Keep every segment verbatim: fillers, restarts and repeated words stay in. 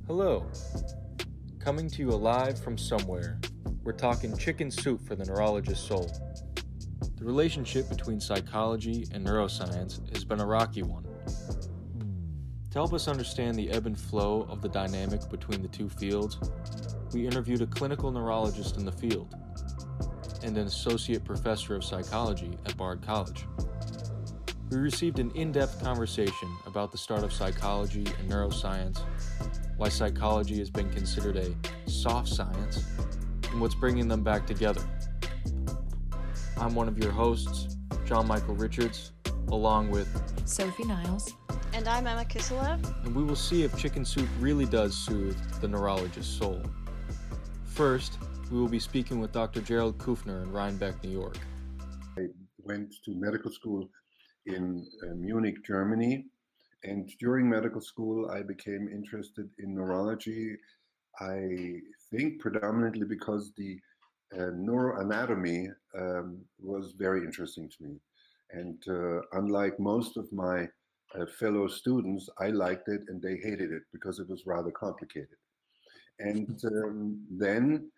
Hello. Coming to you alive from somewhere, we're talking chicken soup for the neurologist's soul. The relationship between psychology and neuroscience has been a rocky one. To help us understand the ebb and flow of the dynamic between the two fields, we interviewed a clinical neurologist in the field and an associate professor of psychology at Bard College. We received an in-depth conversation about the start of psychology and neuroscience, why psychology has been considered a soft science, and what's bringing them back together. I'm one of your hosts, John Michael Richards, along with Sophie Niles. And I'm Emma Kiselev. And we will see if chicken soup really does soothe the neurologist's soul. First, we will be speaking with Doctor Gerald Kufner in Rhinebeck, New York. I went to medical school in uh, Munich, Germany, and during medical school I became interested in neurology. I think predominantly because the uh, neuroanatomy um, was very interesting to me, and uh, unlike most of my uh, fellow students, I liked it and they hated it because it was rather complicated. And um, then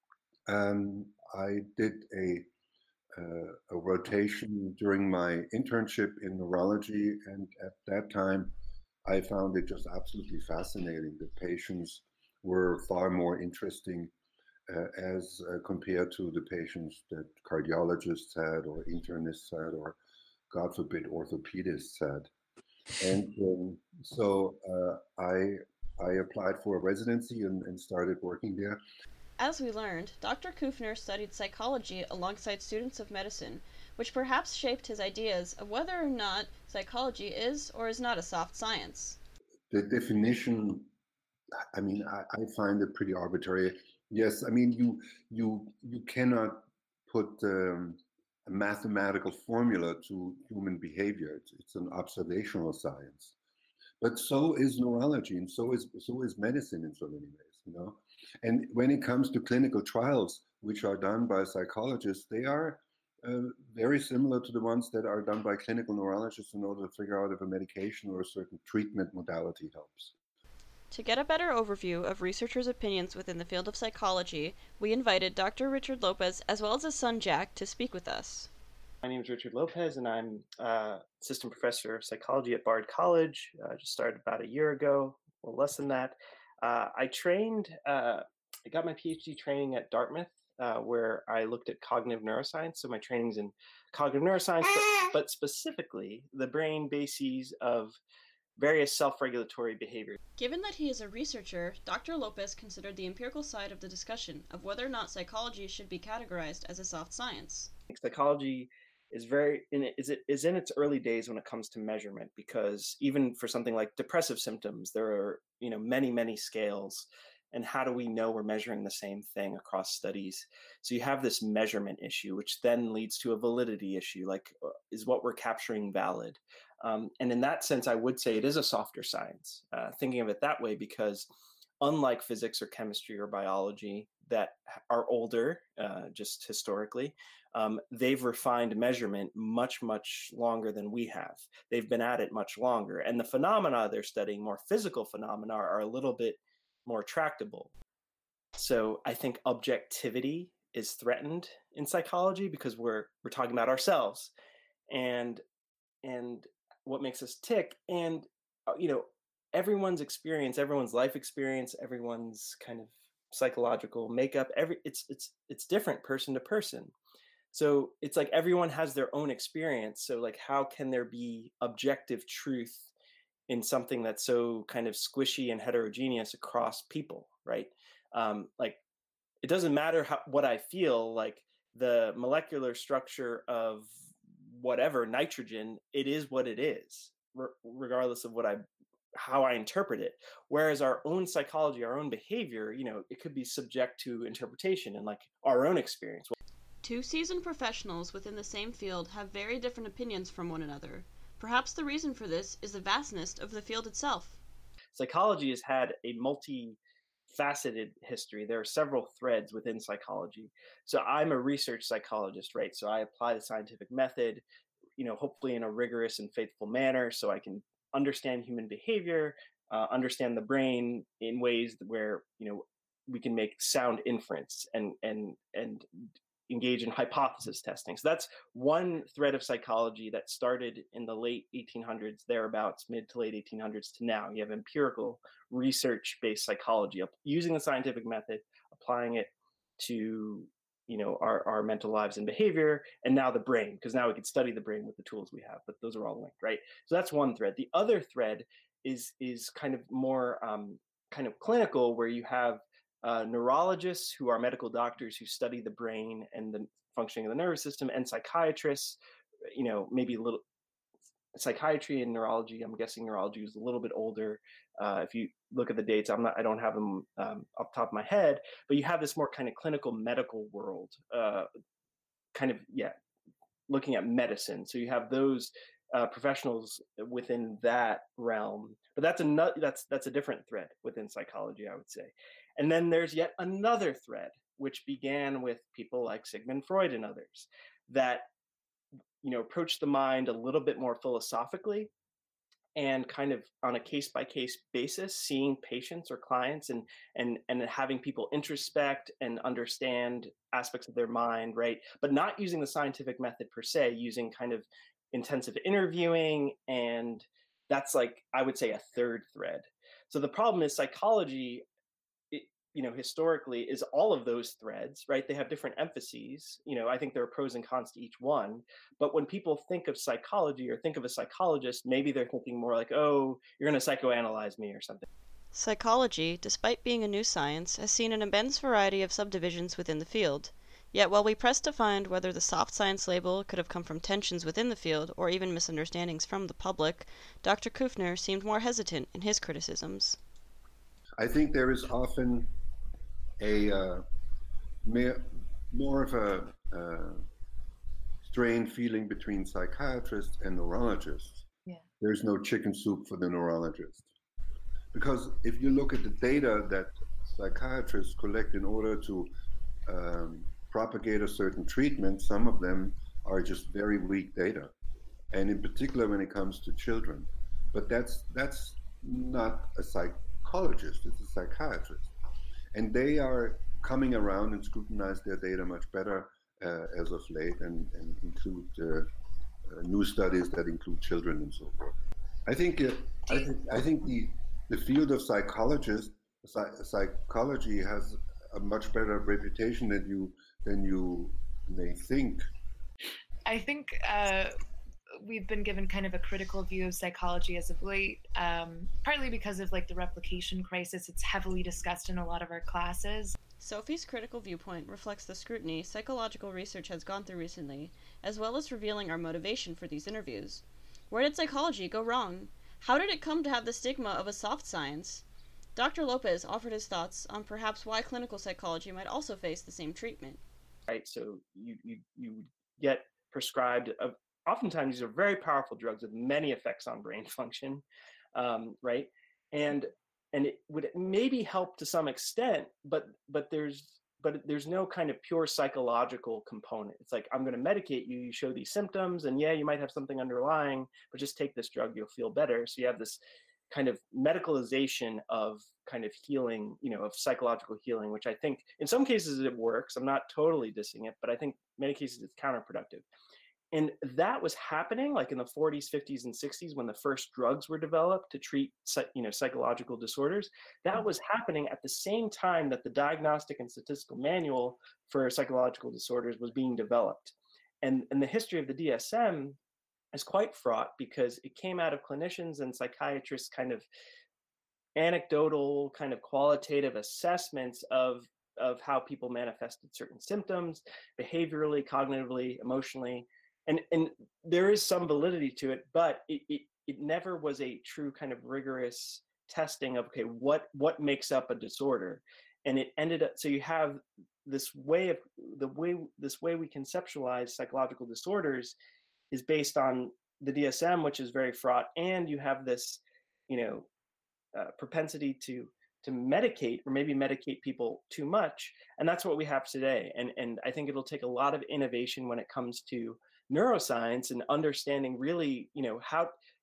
um, I did a Uh, a rotation during my internship in neurology, and at that time I found it just absolutely fascinating. The patients were far more interesting uh, as uh, compared to the patients that cardiologists had or internists had or, God forbid, orthopedists had. And um, so uh, I I applied for a residency and, and started working there. As we learned, Doctor Kufner studied psychology alongside students of medicine, which perhaps shaped his ideas of whether or not psychology is or is not a soft science. The definition, I mean, I, I find it pretty arbitrary. Yes, I mean, you you you cannot put um, a mathematical formula to human behavior. It's, it's an observational science. But so is neurology, and so is so is medicine in so many ways, you know. And when it comes to clinical trials, which are done by psychologists, they are uh, very similar to the ones that are done by clinical neurologists in order to figure out if a medication or a certain treatment modality helps. To get a better overview of researchers' opinions within the field of psychology, we invited Doctor Richard Lopez as well as his son Jack to speak with us. My name is Richard Lopez, and I'm uh, assistant professor of psychology at Bard College. I uh, just started about a year ago, or less than that. Uh, I trained, uh, I got my PhD training at Dartmouth, uh, where I looked at cognitive neuroscience. So my training's in cognitive neuroscience, but, but specifically the brain bases of various self-regulatory behavior. Given that he is a researcher, Doctor Lopez considered the empirical side of the discussion of whether or not psychology should be categorized as a soft science. Psychology is very in it, is it is in its early days when it comes to measurement, because even for something like depressive symptoms, there are you know many many scales, and how do we know we're measuring the same thing across studies? So you have this measurement issue, which then leads to a validity issue, like is what we're capturing valid? Um, and in that sense, I would say it is a softer science, uh, thinking of it that way, because unlike physics or chemistry or biology that are older, uh, just historically, um, they've refined measurement much, much longer than we have. They've been at it much longer. And the phenomena they're studying, more physical phenomena, are a little bit more tractable. So I think objectivity is threatened in psychology because we're we're talking about ourselves and and what makes us tick. And, uh, you know, everyone's experience, everyone's life experience, everyone's kind of psychological makeup, every it's it's it's different person to person. So it's like everyone has their own experience. So like, how can there be objective truth in something that's so kind of squishy and heterogeneous across people, right? Um, like, it doesn't matter how, what I feel, like the molecular structure of whatever nitrogen, it is what it is, r- regardless of what I how I interpret it. Whereas our own psychology, our own behavior, you know, it could be subject to interpretation and like our own experience. Two seasoned professionals within the same field have very different opinions from one another. Perhaps the reason for this is the vastness of the field itself. Psychology has had a multi-faceted history. There are several threads within psychology. So I'm a research psychologist, right? So I apply the scientific method, you know, hopefully in a rigorous and faithful manner, so I can understand human behavior, uh, understand the brain in ways where, you know, we can make sound inference and and and engage in hypothesis testing. So that's one thread of psychology that started in the late eighteen hundreds, thereabouts, mid to late eighteen hundreds to now. You have empirical research-based psychology, using the scientific method, applying it to, you know, our, our mental lives and behavior, and now the brain, because now we can study the brain with the tools we have, but those are all linked, right? So that's one thread. The other thread is is kind of more um, kind of clinical, where you have uh, neurologists who are medical doctors who study the brain and the functioning of the nervous system, and psychiatrists, you know, maybe a little psychiatry and neurology. I'm guessing neurology is a little bit older. Uh, if you look at the dates, I'm not, I don't have them um, off the top of my head, but you have this more kind of clinical medical world, uh, kind of, yeah, looking at medicine. So you have those uh, professionals within that realm, but that's a that's that's a different thread within psychology, I would say. And then there's yet another thread, which began with people like Sigmund Freud and others, that, you know, approach the mind a little bit more philosophically, and kind of on a case by case basis, seeing patients or clients, and and and having people introspect and understand aspects of their mind, right? But not using the scientific method per se, using kind of intensive interviewing, and that's, like, I would say, a third thread. So the problem is psychology, you know, historically, is all of those threads, right? They have different emphases. You know, I think there are pros and cons to each one. But when people think of psychology or think of a psychologist, maybe they're thinking more like, oh, you're going to psychoanalyze me or something. Psychology, despite being a new science, has seen an immense variety of subdivisions within the field. Yet while we pressed to find whether the soft science label could have come from tensions within the field or even misunderstandings from the public, Doctor Kufner seemed more hesitant in his criticisms. I think there is often a uh, more of a uh, strained feeling between psychiatrists and neurologists. Yeah. There's no chicken soup for the neurologist. Because if you look at the data that psychiatrists collect in order to um, propagate a certain treatment, some of them are just very weak data. And in particular when it comes to children. But that's that's not a psychologist, it's a psychiatrist. And they are coming around and scrutinize their data much better uh, as of late, and, and include uh, uh, new studies that include children and so forth. I think uh, I think I think the the field of psychologists, psych- psychology has a much better reputation than you than you may think. I think uh, we've been given kind of a critical view of psychology as of late, um, partly because of like the replication crisis. It's heavily discussed in a lot of our classes. Sophie's critical viewpoint reflects the scrutiny psychological research has gone through recently, as well as revealing our motivation for these interviews. Where did psychology go wrong? How did it come to have the stigma of a soft science? Doctor Lopez offered his thoughts on perhaps why clinical psychology might also face the same treatment. Right, so you you, you get prescribed, a, oftentimes these are very powerful drugs with many effects on brain function, um, right? And and it would maybe help to some extent, but but there's but there's no kind of pure psychological component. It's like, I'm going to medicate you, you show these symptoms, and yeah, you might have something underlying, but just take this drug, you'll feel better. So you have this kind of medicalization of kind of healing, you know, of psychological healing, which I think in some cases it works. I'm not totally dissing it, but I think in many cases it's counterproductive. And that was happening like in the forties, fifties, and sixties when the first drugs were developed to treat, you know, psychological disorders. That was happening at the same time that the Diagnostic and Statistical Manual for Psychological Disorders was being developed. And, and the history of the D S M is quite fraught because it came out of clinicians and psychiatrists kind of anecdotal, kind of qualitative assessments of, of how people manifested certain symptoms, behaviorally, cognitively, emotionally. And and there is some validity to it, but it, it it never was a true kind of rigorous testing of, okay, what what makes up a disorder. And it ended up, so you have this way of the way this way we conceptualize psychological disorders is based on the D S M, which is very fraught, and you have this, you know, uh, propensity to to medicate, or maybe medicate people too much, and that's what we have today. And and I think it'll take a lot of innovation when it comes to neuroscience and understanding really, you know, how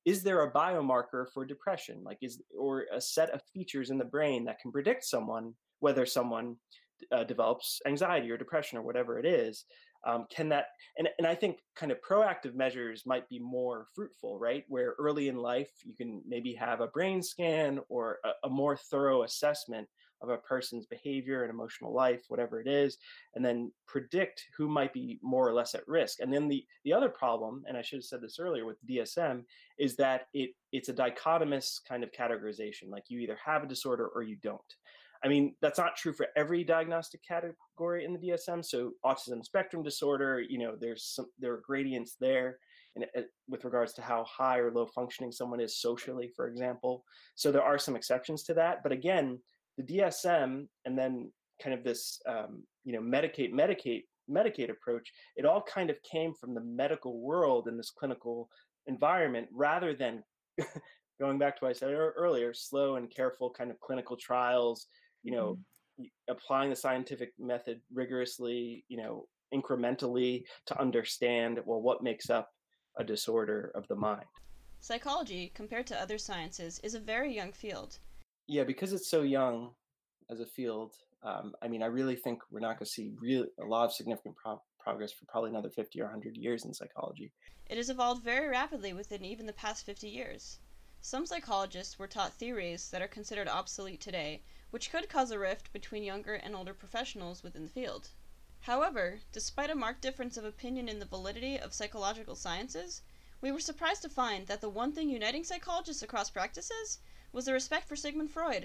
is there a biomarker for depression? Like, is or a set of features in the brain that can predict someone, whether someone uh, develops anxiety or depression or whatever it is? Um, can that, and, and I think kind of proactive measures might be more fruitful, right? Where early in life, you can maybe have a brain scan or a, a more thorough assessment of a person's behavior and emotional life, whatever it is, and then predict who might be more or less at risk. And then the, the other problem, and I should have said this earlier with D S M, is that it it's a dichotomous kind of categorization. Like, you either have a disorder or you don't. I mean, that's not true for every diagnostic category in the D S M. So autism spectrum disorder, you know, there's some, there are gradients there and uh, with regards to how high or low functioning someone is socially, for example. So there are some exceptions to that. But again, the D S M and then kind of this, um, you know, medicate, medicate, medicate approach, it all kind of came from the medical world in this clinical environment, rather than going back to what I said earlier, slow and careful kind of clinical trials, you know, mm-hmm. applying the scientific method rigorously, you know, incrementally to understand, well, what makes up a disorder of the mind. Psychology, compared to other sciences, is a very young field. Yeah, because it's so young as a field, um, I mean, I really think we're not going to see really a lot of significant pro- progress for probably another fifty or one hundred years in psychology. It has evolved very rapidly within even the past fifty years. Some psychologists were taught theories that are considered obsolete today, which could cause a rift between younger and older professionals within the field. However, despite a marked difference of opinion in the validity of psychological sciences, we were surprised to find that the one thing uniting psychologists across practices was the respect for Sigmund Freud.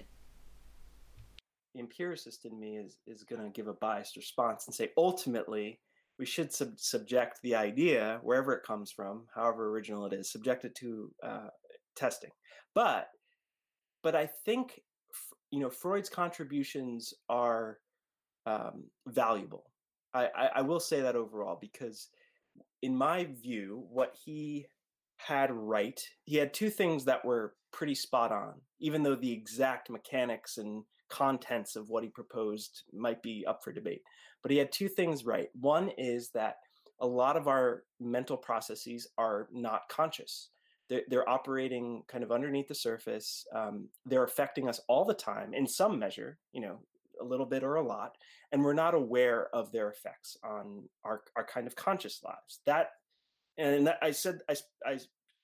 The empiricist in me is, is going to give a biased response and say, ultimately, we should sub- subject the idea, wherever it comes from, however original it is, subject it to uh, testing. But but I think, you know, Freud's contributions are um, valuable. I, I, I will say that overall, because in my view, what he had right, he had two things that were pretty spot on, even though the exact mechanics and contents of what he proposed might be up for debate. But he had two things right. One is that a lot of our mental processes are not conscious. They're, they're operating kind of underneath the surface. Um, they're affecting us all the time in some measure, you know, a little bit or a lot, and we're not aware of their effects on our, our kind of conscious lives. That, and that, I said, I, I,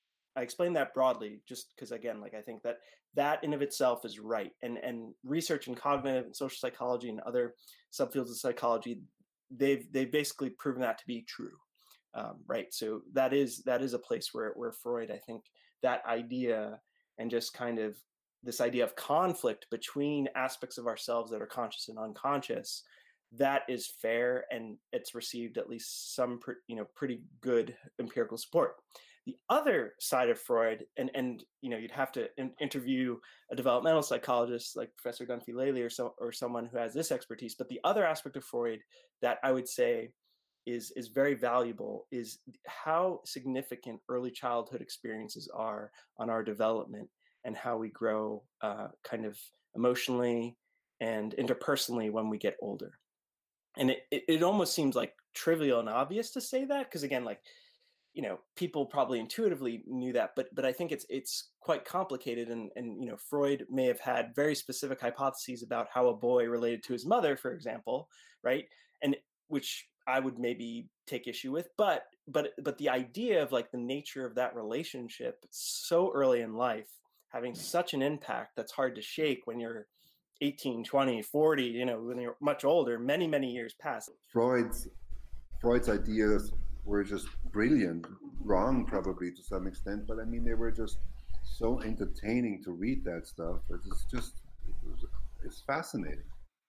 I explained that broadly just because, again, like, I think that that in of itself is right. And, and research in cognitive and social psychology and other subfields of psychology, they've, they've basically proven that to be true. Um, right. So that is that is a place where where Freud, I think, that idea and just kind of this idea of conflict between aspects of ourselves that are conscious and unconscious, that is fair, and it's received at least some pre, you know pretty good empirical support. The other side of Freud, and and you know you'd have to in, interview a developmental psychologist like Professor Gunfi-Lely or so or someone who has this expertise. But the other aspect of Freud that I would say is is very valuable is how significant early childhood experiences are on our development and how we grow uh, kind of emotionally and interpersonally when we get older. And it, it, it almost seems like trivial and obvious to say that, because again, like, you know, people probably intuitively knew that, but but I think it's it's quite complicated. And and you know, Freud may have had very specific hypotheses about how a boy related to his mother, for example, right? And which I would maybe take issue with, but but but the idea of like the nature of that relationship so early in life having such an impact that's hard to shake when you're eighteen, twenty, forty, you know, when you're much older, many, many years past. Freud's Freud's ideas were just brilliant, wrong probably to some extent, but I mean, they were just so entertaining to read that stuff. It's just, it was, it's fascinating.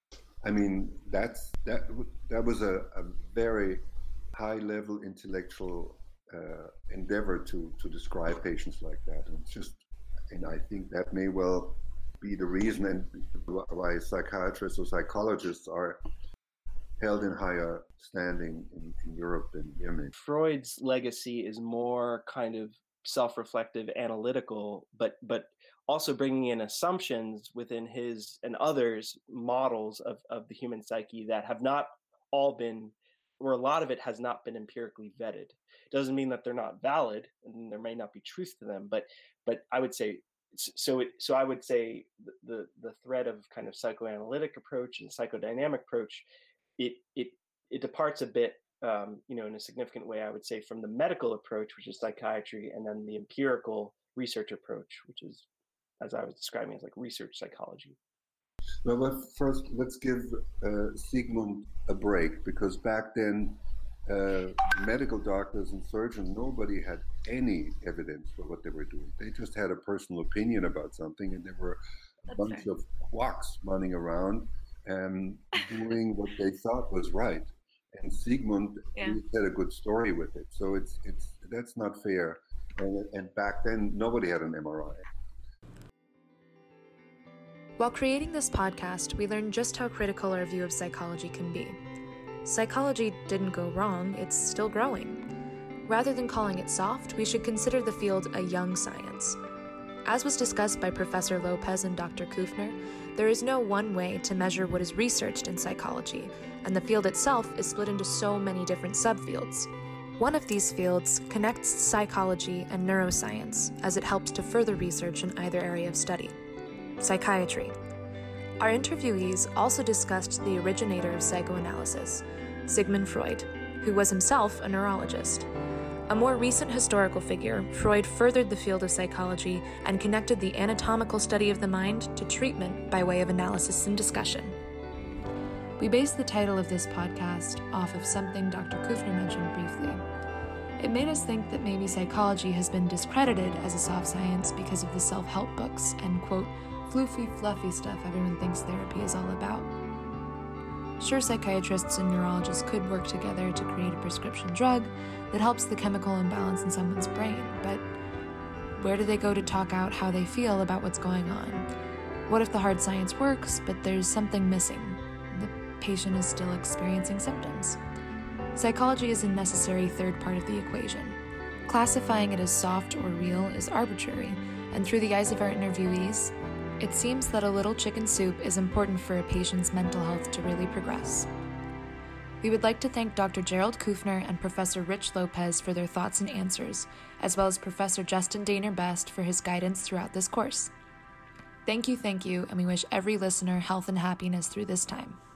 I mean, that's that that was a, a very high level intellectual uh, endeavor to to describe patients like that. And it's just, and I think that may well be the reason and why psychiatrists or psychologists are held in higher standing in, in Europe than Germany. Freud's legacy is more kind of self-reflective, analytical, but but also bringing in assumptions within his and others models of, of the human psyche that have not all been or a lot of it has not been empirically vetted. It doesn't mean that they're not valid and there may not be truth to them, but but I would say so. It, so I would say the, the the thread of kind of psychoanalytic approach and psychodynamic approach, it it it departs a bit, um, you know, in a significant way, I would say, from the medical approach, which is psychiatry, and then the empirical research approach, which is, as I was describing, as like research psychology. Well, but first, let's give uh, Sigmund a break, because back then, uh, medical doctors and surgeons, nobody had any evidence for what they were doing. They just had a personal opinion about something, and there were a That's bunch fair. of quacks running around and doing what they thought was right. And Sigmund Yeah. had a good story with it, so it's it's that's not fair. And, and back then, nobody had an M R I. While creating this podcast, we learned just how critical our view of psychology can be. Psychology didn't go wrong, it's still growing. Rather than calling it soft, we should consider the field a young science. As was discussed by Professor Lopez and Doctor Kufner, there is no one way to measure what is researched in psychology, and the field itself is split into so many different subfields. One of these fields connects psychology and neuroscience, as it helps to further research in either area of study: psychiatry. Our interviewees also discussed the originator of psychoanalysis, Sigmund Freud, who was himself a neurologist. A more recent historical figure, Freud furthered the field of psychology and connected the anatomical study of the mind to treatment by way of analysis and discussion. We based the title of this podcast off of something Doctor Kufner mentioned briefly. It made us think that maybe psychology has been discredited as a soft science because of the self-help books and, quote, floofy, fluffy stuff everyone thinks therapy is all about. Sure, psychiatrists and neurologists could work together to create a prescription drug that helps the chemical imbalance in someone's brain, but where do they go to talk out how they feel about what's going on? What if the hard science works, but there's something missing? The patient is still experiencing symptoms. Psychology is a necessary third part of the equation. Classifying it as soft or real is arbitrary, and through the eyes of our interviewees, it seems that a little chicken soup is important for a patient's mental health to really progress. We would like to thank Doctor Gerald Kufner and Professor Rich Lopez for their thoughts and answers, as well as Professor Justin Daner Best for his guidance throughout this course. Thank you, thank you, and we wish every listener health and happiness through this time.